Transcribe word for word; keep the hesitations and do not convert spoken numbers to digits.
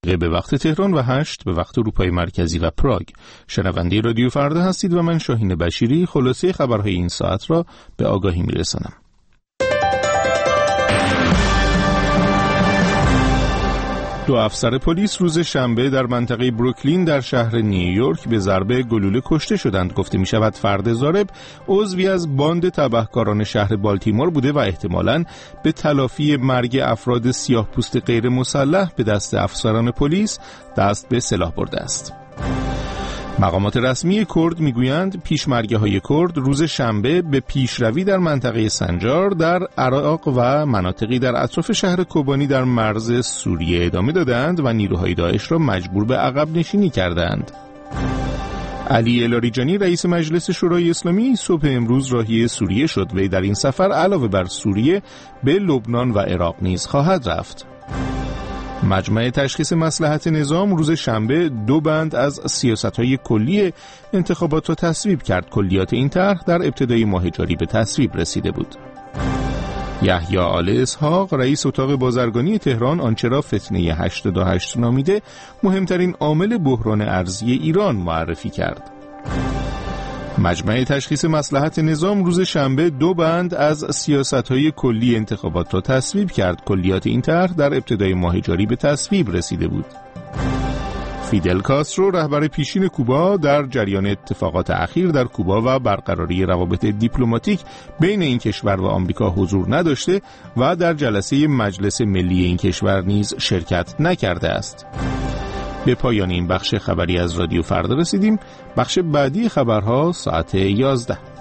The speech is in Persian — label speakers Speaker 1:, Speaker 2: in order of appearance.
Speaker 1: به وقت تهران و هشت به وقت اروپای مرکزی و پراگ. شنونده رادیو فردا هستید و من شاهین بشیری خلاصه خبرهای این ساعت را به آگاهی میرسانم. دو افسر پلیس روز شنبه در منطقه بروکلین در شهر نیویورک به ضربه گلوله کشته شدند. گفته می شود فرد ضارب عضوی از باند تبهکاران شهر بالتیمور بوده و احتمالاً به تلافی مرگ افراد سیاه‌پوست غیر مسلح به دست افسران پلیس دست به سلاح برده است. مقامات رسمی کرد میگویند پیشمرگه‌های کرد روز شنبه به پیشروی در منطقه سنجار در عراق و مناطقی در اطراف شهر کوبانی در مرز سوریه ادامه دادند و نیروهای داعش را مجبور به عقب نشینی کردند. علی لاریجانی رئیس مجلس شورای اسلامی صبح امروز راهی سوریه شد. وی در این سفر علاوه بر سوریه به لبنان و عراق نیز خواهد رفت. مجمع تشخیص مصلحت نظام روز شنبه دو بند از سیاست‌های کلی انتخابات را تصویب کرد. کلیات این طرح در ابتدای ماه جاری به تصویب رسیده بود. یحیی آل اسحاق رئیس اتاق بازرگانی تهران آنچه را فتنه هشتاد و هشت نامیده مهمترین عامل بحران ارزی ایران معرفی کرد. مجمع تشخیص مصلحت نظام روز شنبه دو بند از سیاست‌های کلی انتخابات را تصویب کرد. کلیات این طرح در ابتدای ماه جاری به تصویب رسیده بود. فیدل کاسترو رهبر پیشین کوبا در جریان اتفاقات اخیر در کوبا و برقراری روابط دیپلماتیک بین این کشور و آمریکا حضور نداشته و در جلسه مجلس ملی این کشور نیز شرکت نکرده است. به پایان این بخش خبری از رادیو فردا رسیدیم. بخش بعدی خبرها ساعت یازده.